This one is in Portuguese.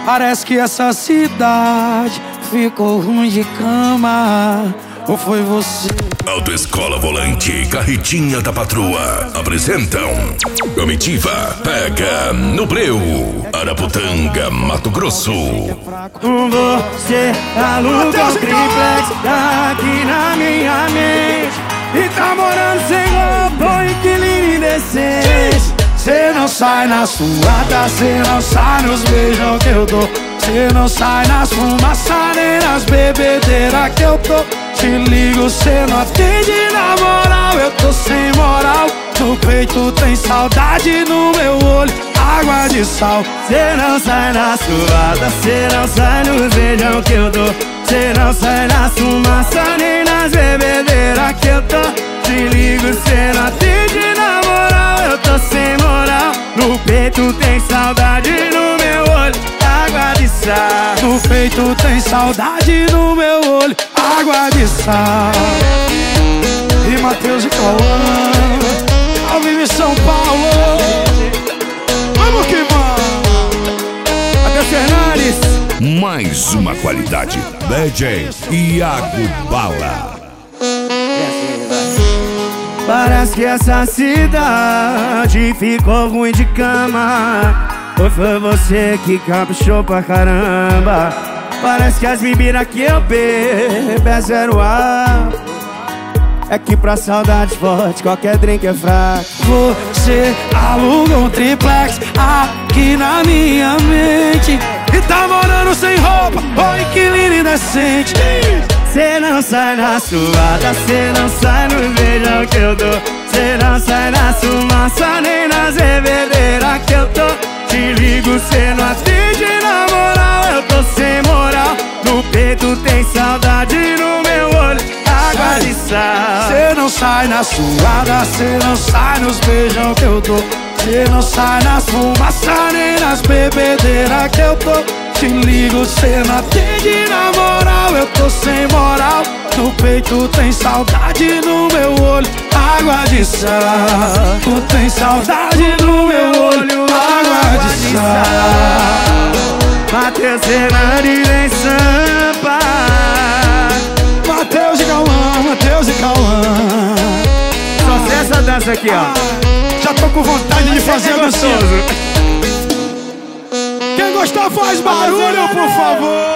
Parece que essa cidade ficou ruim de cama. Ou foi você? Autoescola Volante e Carretinha da Patroa apresentam Comitiva Pega no Breu, Araputanga, Mato Grosso. Com você aluga um triplex aqui na minha mente e tá morando sem roupa, inquilino indecente. Cê não sai na suada, cê não sai nos beijão que eu dou. Cê não sai nas fumaças nem nas bebedeiras que eu tô. Te ligo, cê não atende na moral, eu tô sem moral. No peito tem saudade, no meu olho água de sal. Cê não sai na suada, cê não sai nos beijão que eu dou. Cê não sai nas fumaças nem nas bebedeiras que eu tô. Te ligo, cê não atende na moral, eu tô sem moral. No peito tem saudade, no meu olho água de sal. No peito tem saudade, no meu olho água de sal. E Matheus e Cauã, ao vivo em São Paulo. Vamos que vamos. Até Fernandes. Mais uma qualidade. DJ Iago Bala. Parece que essa cidade ficou ruim de cama. Ou foi você que caprichou pra caramba? Parece que as bebidas que eu bebo é zero ar. É que pra saudade forte qualquer drink é fraco. Você aluga um triplex aqui na minha mente e tá morando sem roupa, oi inquilino indecente. Cê não sai na suada, cê não sai no beijão que eu dou. Cê não sai na fumaça nem nas bebedeiras que eu tô. Te ligo, cê não atende na moral, eu tô sem moral. No peito tem saudade, no meu olho água de sal. Cê não sai na suada, cê não sai nos beijão que eu dou. Cê não sai nas fumaças nem nas bebedeiras que eu tô. Te ligo, cê não atende na moral, eu tô sem moral. No peito tem saudade, no meu olho água de sal. Tu tem saudade, no meu olho água de sal. Matheus Fernandes em Sampa. Matheus e Cauã, Matheus e Cauã. Só sei essa dança aqui, ó. Já tô com vontade de fazer a dança. Quem gostar faz barulho, por favor.